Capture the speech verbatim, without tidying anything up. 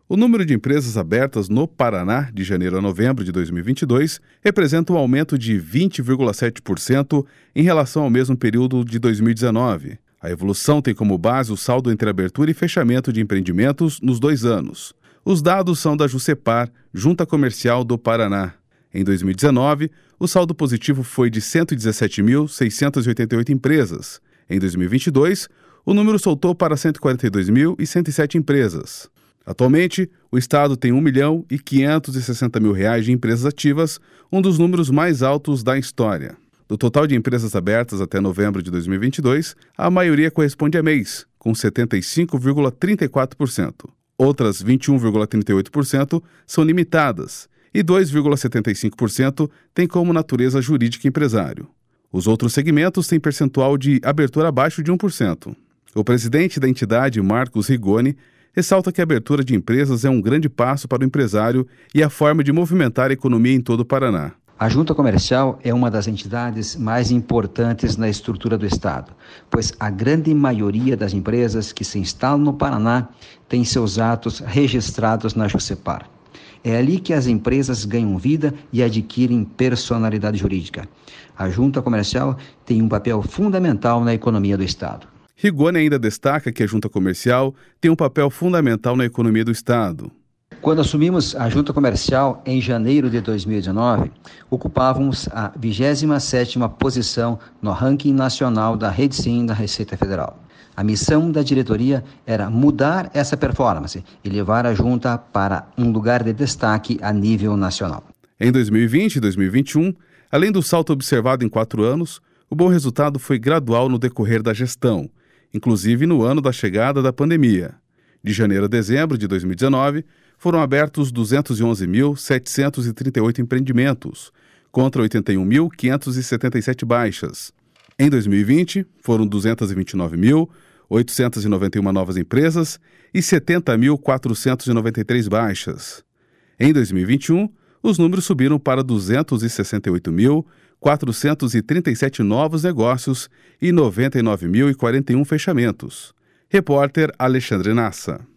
O número de empresas abertas no Paraná, de janeiro a novembro de dois mil e vinte e dois, representa um aumento de vinte vírgula sete por cento em relação ao mesmo período de dois mil e dezenove. A evolução tem como base o saldo entre abertura e fechamento de empreendimentos nos dois anos. Os dados são da Juscepar, Junta Comercial do Paraná. Em dois mil e dezenove, o saldo positivo foi de cento e dezessete mil, seiscentas e oitenta e oito empresas. Em dois mil e vinte e dois, o número saltou para cento e quarenta e dois mil e cento e sete empresas. Atualmente, o Estado tem um milhão e quinhentos e sessenta mil reais de empresas ativas, um dos números mais altos da história. Do total de empresas abertas até novembro de dois mil e vinte e dois, a maioria corresponde a M E Is, com setenta e cinco vírgula trinta e quatro por cento. Outras vinte e um vírgula trinta e oito por cento são limitadas e dois vírgula setenta e cinco por cento têm como natureza jurídica empresário. Os outros segmentos têm percentual de abertura abaixo de um por cento. O presidente da entidade, Marcos Rigoni, ressalta que a abertura de empresas é um grande passo para o empresário e a forma de movimentar a economia em todo o Paraná. A Junta Comercial é uma das entidades mais importantes na estrutura do Estado, pois a grande maioria das empresas que se instalam no Paraná tem seus atos registrados na Juscepar. É ali que as empresas ganham vida e adquirem personalidade jurídica. A Junta Comercial tem um papel fundamental na economia do Estado. Rigoni ainda destaca que a Junta Comercial tem um papel fundamental na economia do Estado. Quando assumimos a Junta Comercial em janeiro de dois mil e dezenove, ocupávamos a vigésima sétima posição no ranking nacional da Rede Sim da Receita Federal. A missão da diretoria era mudar essa performance e levar a Junta para um lugar de destaque a nível nacional. Em dois mil e vinte e dois mil e vinte e um, além do salto observado em quatro anos, o bom resultado foi gradual no decorrer da gestão, inclusive no ano da chegada da pandemia. De janeiro a dezembro de dois mil e dezenove, foram abertos duzentos e onze mil, setecentos e trinta e oito empreendimentos, contra oitenta e um mil, quinhentos e setenta e sete baixas. Em dois mil e vinte, foram duzentos e vinte e nove mil, oitocentos e noventa e uma novas empresas e setenta mil, quatrocentos e noventa e três baixas. Em dois mil e vinte e um, os números subiram para duzentos e sessenta e oito mil, quatrocentos e trinta e sete novos negócios e noventa e nove mil e quarenta e um fechamentos. Repórter Alexandre Nassa.